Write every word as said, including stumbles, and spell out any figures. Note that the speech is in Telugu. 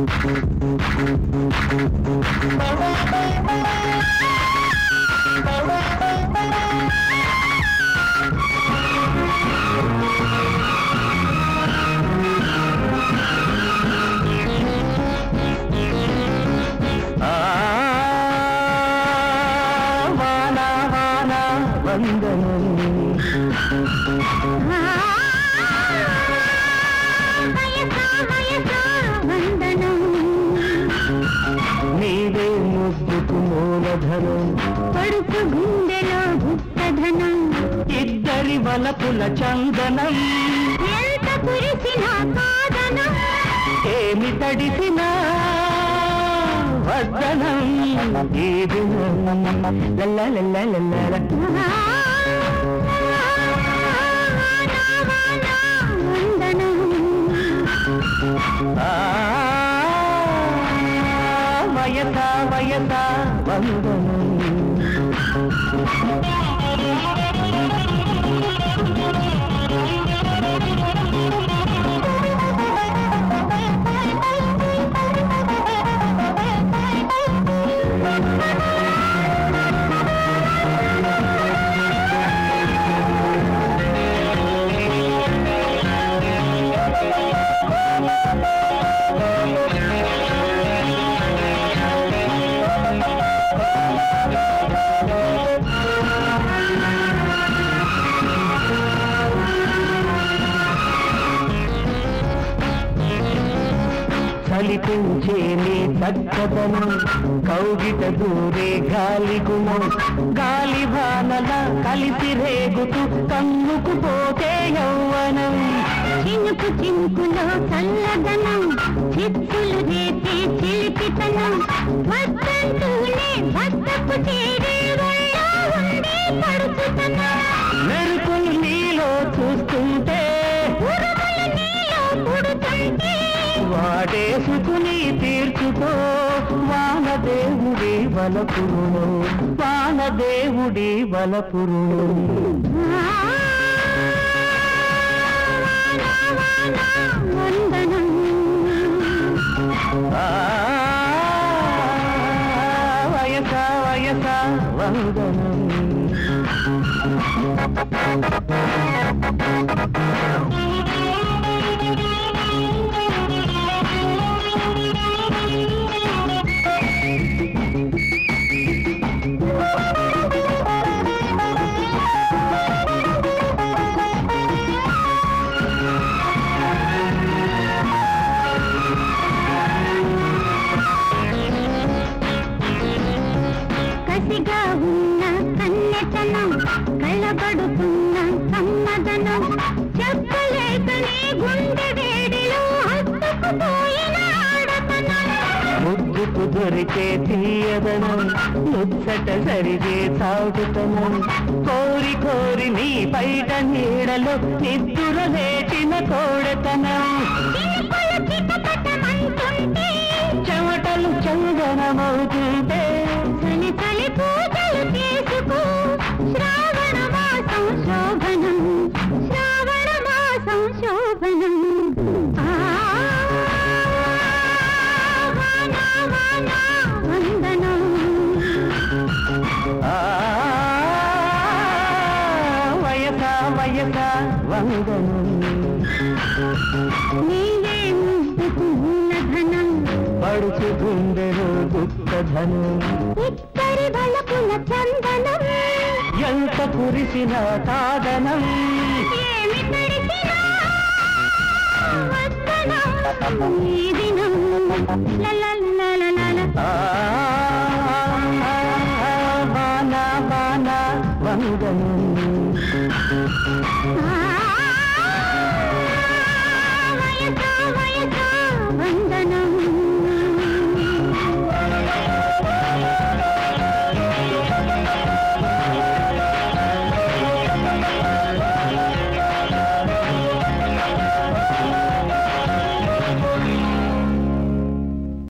నీవే ముద్దుకు మూలధనం పడుకు గుండెలో గుప్తధనం ఇద్దరి వలపుల చందనం ఎంత కురిసిన కాదనం ఏమి తడిసినా వద్దనం ఈ దినం లల్లలల్లలల్ల వయస వయస వందనం కలిపించే నీ చక్కదనం కౌగిట దూరే గాలి గుణం గాలి వానల కలిసి రేగుతూ కన్నుకు పోతే యౌవనం చినుకు చినుకులో చల్లదనం చిత్తులు రేపే చిలిపితనం వద్దంటూనే భక్తకు చేరే వల్ల ఉండే పడుతుతనం మెరుపులు నీలో చూస్తుంటే ఉరుములు నీలో పుడుతుంటే వాడేసుకుని తీర్చుకో వానదేవుడి వలపురును వానదేవుడి వలపురును వందనం వయస వయస వందనం కసిగా ఉన్న కన్నెతనం కళ్ళబడుతున్న సమ్మదనం చెప్పలేకనే గుండె వేడిలో హత్తుకుపోయిన ఆడతనం ముద్దుకు దొరికే తీయదనం ముచ్చట సరిగే సాగుతనం కోరి కోరి నీ బయట నీడలో నిద్దుర లేచిన కోడతనం చెమటలు చందనమవుతుంటే చలి చలి పూజలు చేసుకో శ్రావణ మాసం శోభనం శ్రావణ మాసం శోభనం వందనం వయస వయస వందనం నీవే ముద్దుకు మూలధనం పడుచు గుండెలో గుప్తధనం ఇద్దరి వలపుల చందనం ఎంత కురిసిన కాదనం ఏమి తడిసినా వద్దనం ఈ దినం లలలలలల వాన వాన వందనం